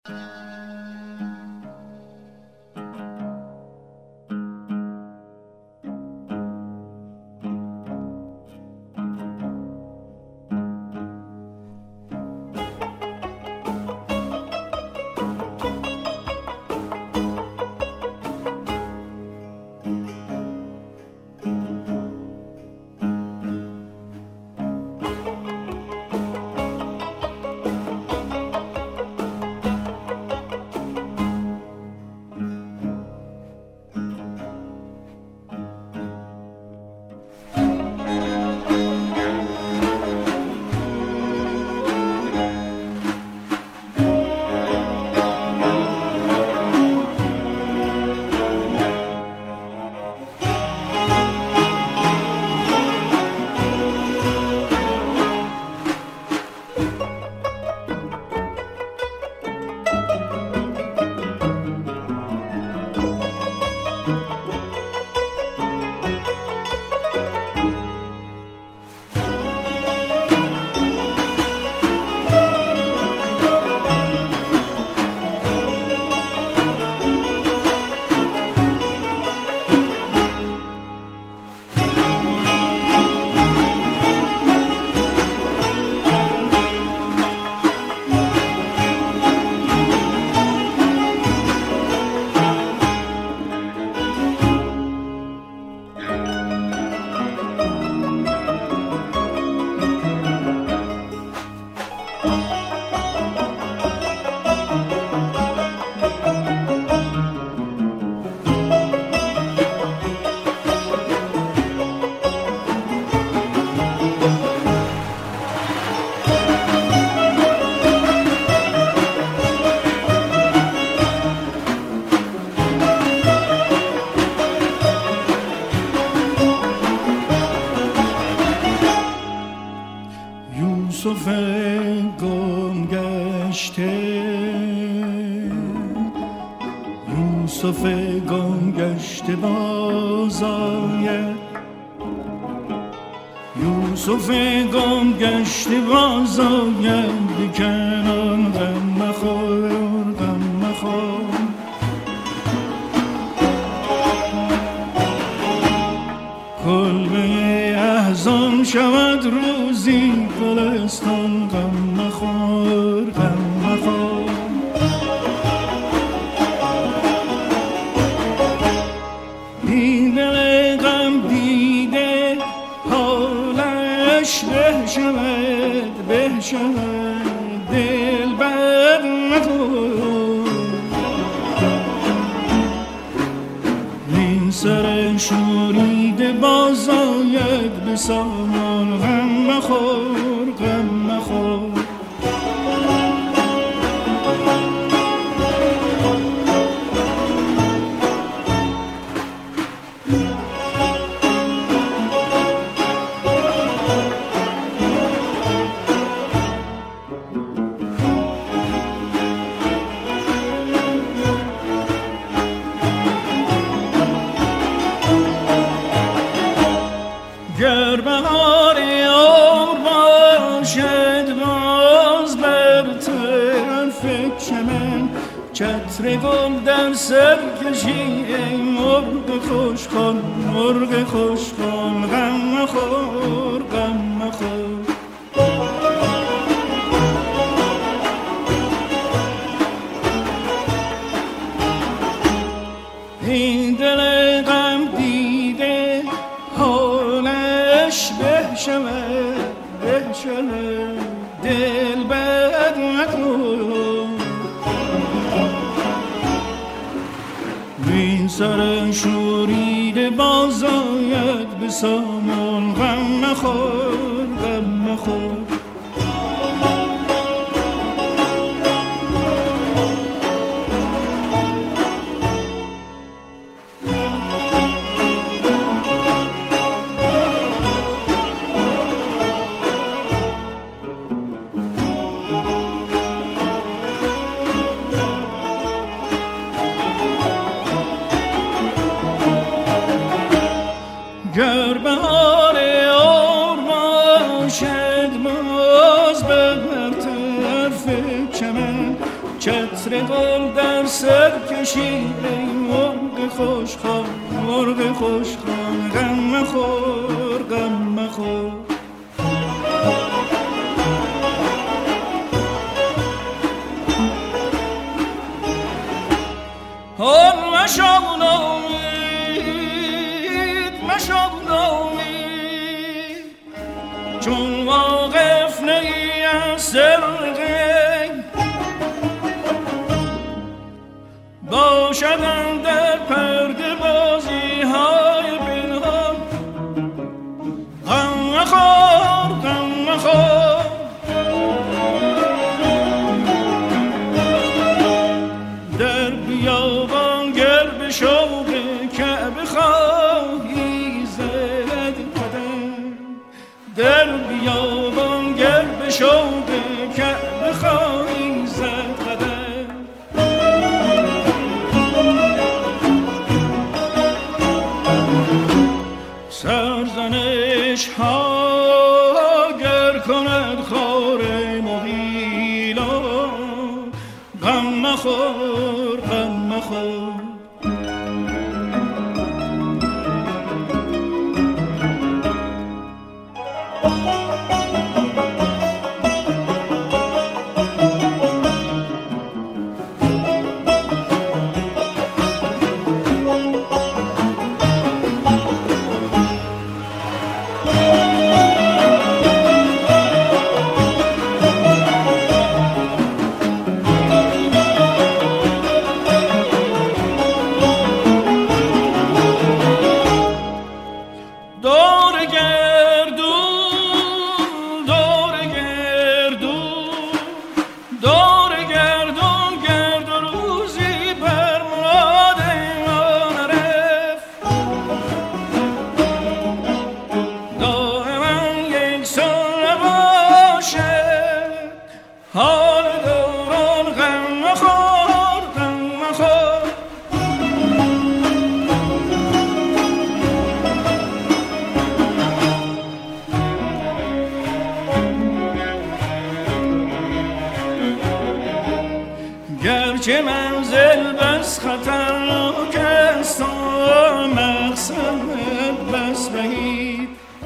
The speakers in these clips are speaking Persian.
یوسف گم گشته، یوسف گم گشته باز آید، یوسف گم گشته باز آید، بکنان غم مخور غم مخور. کلبه احزان شود روزی، گلستان غم مخور غم مخور. دیده غم دیده حالش به شود به شود، دل بر مکن این سر شوریده باز آید، به سامان غم مخور غم مخور. گر بهار عمر باشد باز بر طرف من، چتر گل در سر کشی ای مرغ خوش کن مرغ خوش کن، غم مخور غم مخور. این دل غم دیده حالش به شود به شود، دل بد مکن این سر شوریده باز آید، به سامان غم مخور غم مخور. گر بهار عمر باشد گل در سر کشی ای مرغ خوشخوار مرغ خوشخوار غم مخور غم مخور حال مشو نامید مشو نامید چون واقف نی از سرقه باشدن در پرده بازی های بلها غم مخور غم مخور در بیابان گر به شوق کعبه خواهی زد قدم در بیابان گر به شوق کعبه خواهی زد قدم سرزنش ها گر کند خار مغیلا غم مخور غم مخور گرچه منزل بس خطرناک است و مقصد بس بعید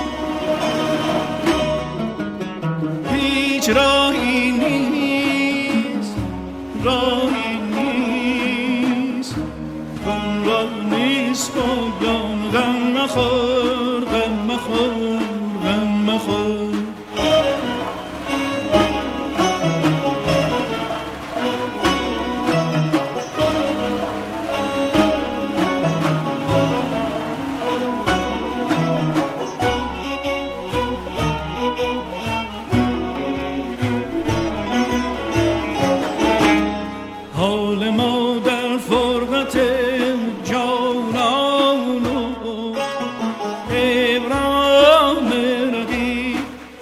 هیچ راهی نیست راهی نیست غم راه نیست پایان غم مخور غم مخور غم مخور حال ما در فرقت جانان و ابرام رقیب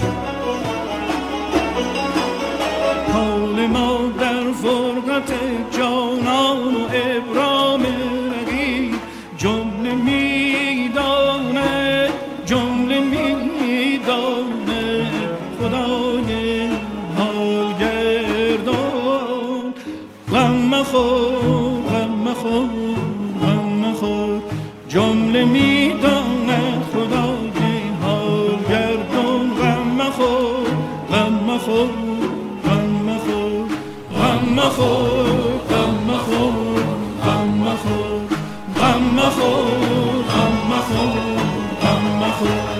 حال ما در فرقت جانان و ابرام رقیب جمله میدانه جمله میدانه خدای حال گردان غم مخور غم مخور غم مخور جمله میداند خدای حال گردان غم مخور غم مخور غم مخور غم مخور غم مخور غم مخور غم مخور غم مخور غم مخور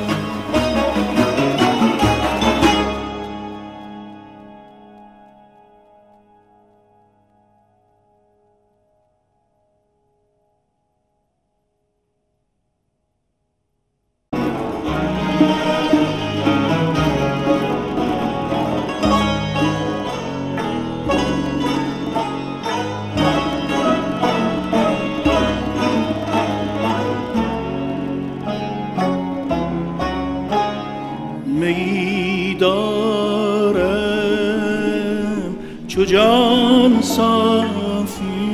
میدارم چو جان صافی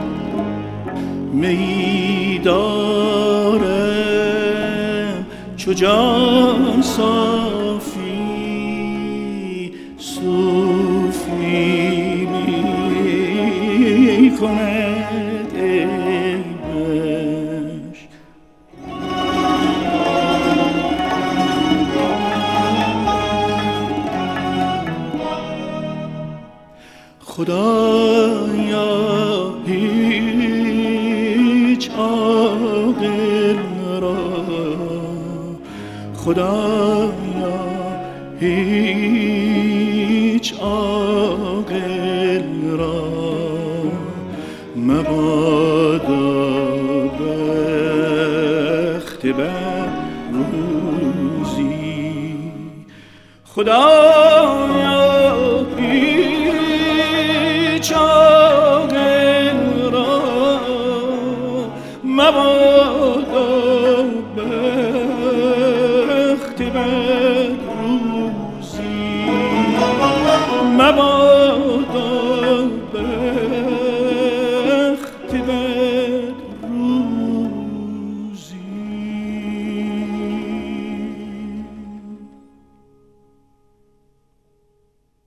میدارم چو جان صافی صوفی می کند عیبش. خدایا هیچ عاقل را، خدایا هیچ عاقل را مبادا بخت بر روزی. خدایا هیچ عاقل را مبادا بخت بر روزی، مبادا